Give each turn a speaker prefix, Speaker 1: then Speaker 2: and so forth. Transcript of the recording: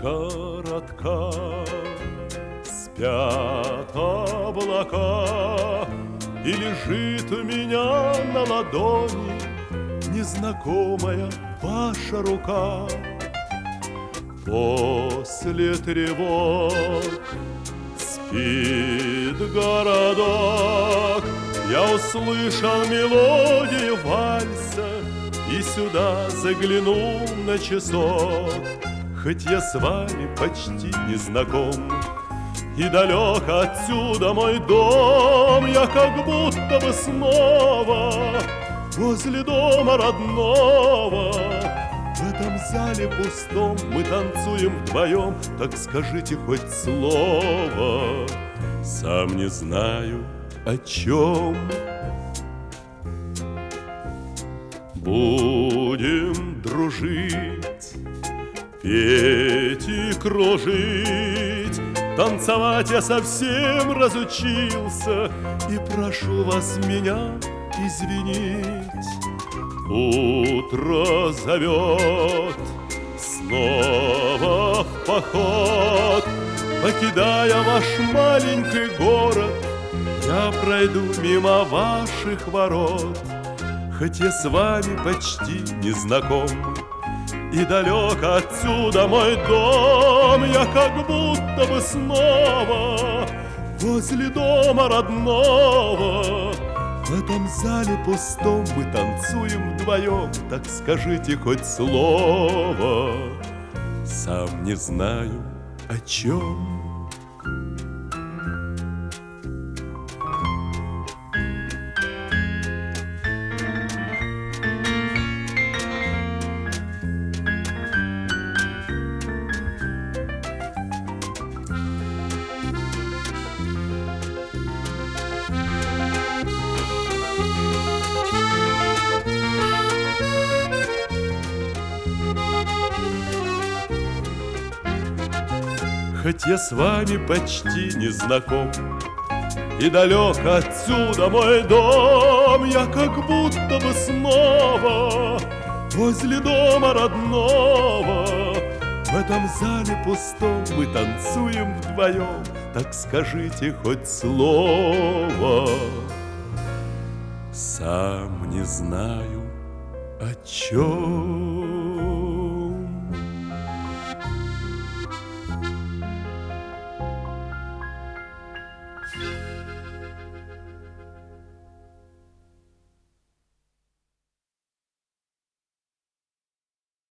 Speaker 1: коротка. Спят облака, и лежит у меня на ладони незнакомая ваша рука. После тревог спит городок, я услышал мелодию вальса и сюда заглянул на часок. Хоть я с вами почти не знаком, и далек отсюда мой дом, я как будто бы снова возле дома родного. В этом зале пустом мы танцуем вдвоем, так скажите хоть слово, сам не знаю о чем. Будем дружить, петь и кружить, танцевать я совсем разучился, и прошу вас меня извинить. Утро зовет снова в поход, покидая ваш маленький город, я пройду мимо ваших ворот. Хоть я с вами почти не знаком, и далек отсюда мой дом, я как будто бы снова возле дома родного. В этом зале пустом мы танцуем вдвоем, так скажите хоть слово, сам не знаю о чем. Хоть я с вами почти не знаком, и далек отсюда мой дом, я как будто бы снова возле дома родного. В этом зале пустом мы танцуем вдвоем, так скажите хоть слово, сам не знаю о чем.